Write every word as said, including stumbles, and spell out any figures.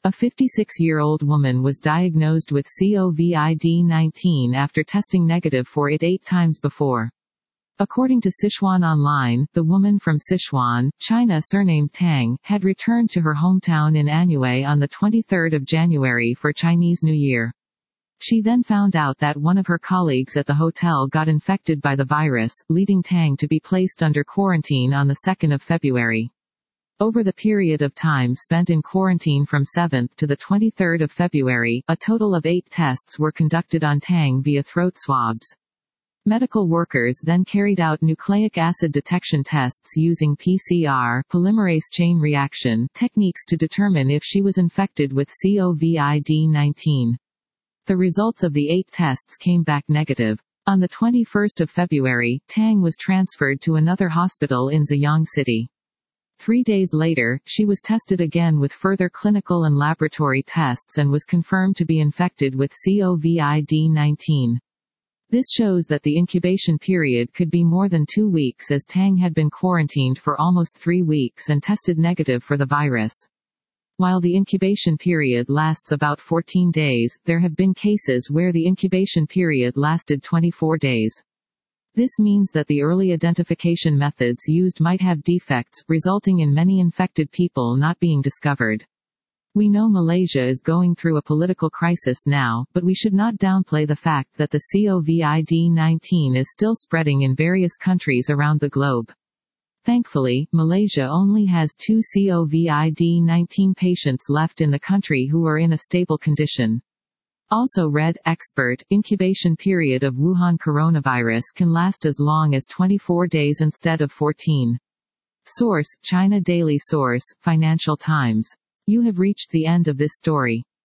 A fifty-six-year-old woman was diagnosed with COVID nineteen after testing negative for it eight times before. According to Sichuan Online, the woman from Sichuan, China surnamed Tang, had returned to her hometown in Anhui on the twenty-third of January for Chinese New Year. She then found out that one of her colleagues at the hotel got infected by the virus, leading Tang to be placed under quarantine on the second of February. Over the period of time spent in quarantine from seventh to the twenty-third of February, a total of eight tests were conducted on Tang via throat swabs. Medical workers then carried out nucleic acid detection tests using P C R polymerase chain reaction techniques to determine if she was infected with COVID nineteen. The results of the eight tests came back negative. On the twenty-first of February, Tang was transferred to another hospital in Zhejiang City. Three days later, she was tested again with further clinical and laboratory tests and was confirmed to be infected with COVID nineteen. This shows that the incubation period could be more than two weeks as Tang had been quarantined for almost three weeks and tested negative for the virus. While the incubation period lasts about fourteen days, there have been cases where the incubation period lasted twenty-four days. This means that the early identification methods used might have defects, resulting in many infected people not being discovered. We know Malaysia is going through a political crisis now, but we should not downplay the fact that the COVID nineteen is still spreading in various countries around the globe. Thankfully, Malaysia only has two COVID nineteen patients left in the country who are in a stable condition. Also read, expert, incubation period of Wuhan coronavirus can last as long as twenty-four days instead of fourteen. Source, China Daily Source, Financial Times. You have reached the end of this story.